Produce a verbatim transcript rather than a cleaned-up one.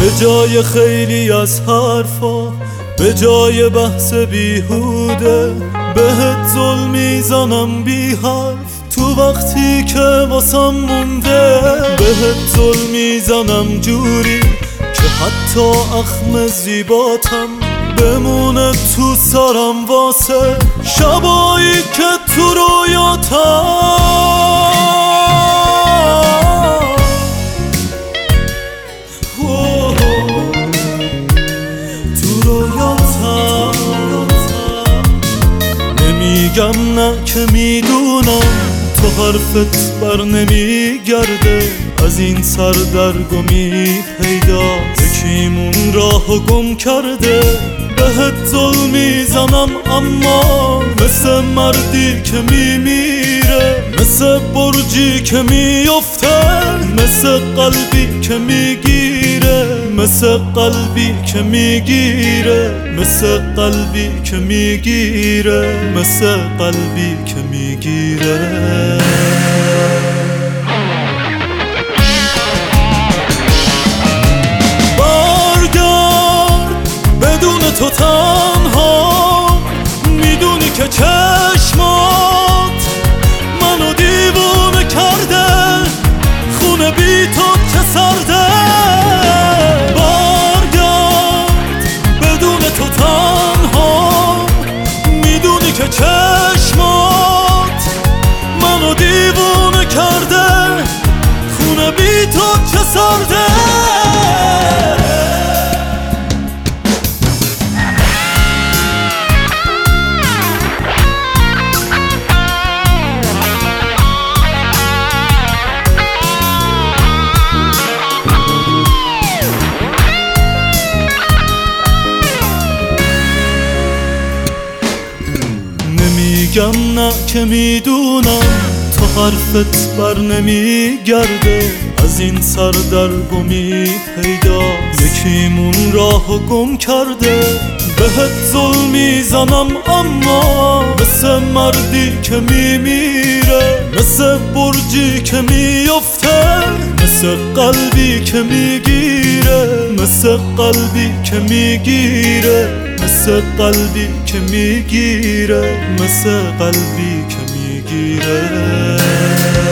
به جای خیلی از حرفا، به جای بحث بیهوده، بهت ظلم میزنم بی حرف تو وقتی که واسم مونده. بهت ظلم میزنم جوری که حتی اخم زیباتم بمونه تو سرم واسه شبایی که تو رویاتم. نمیگم نه که میدونم تو حرفت بر نمیگرده، از این سر درگمی پیداست یکیمون راهو گم کرده. بهت ظلم میزنم اما مثل مردی که میمیره، مثل برجی که میفته، مثل قلبی که میگیره، مثل قلبی که میگیره، مثل قلبی که میگیره، مثل قلبی که میگیره. تو تنها میدونی که چشمات منو دیوونه کرده، خونه بی تو چه سرده. برگرد بدون تو تنها میدونی که چشمات منو دیوونه کرده، خونه بی تو چه سرده. میگم نه که میدونم تو حرفت بر نمیگرده، از این سر درگمی پیداست یکیمون راهو گم کرده. بهت ظلم میزنم اما مثل مردی که میمیره، مثل برجی که میفته، مثل قلبی که میگیره، مثل قلبی که میگیره، مثل قلبی که میگیره، مثل قلبی که میگیره.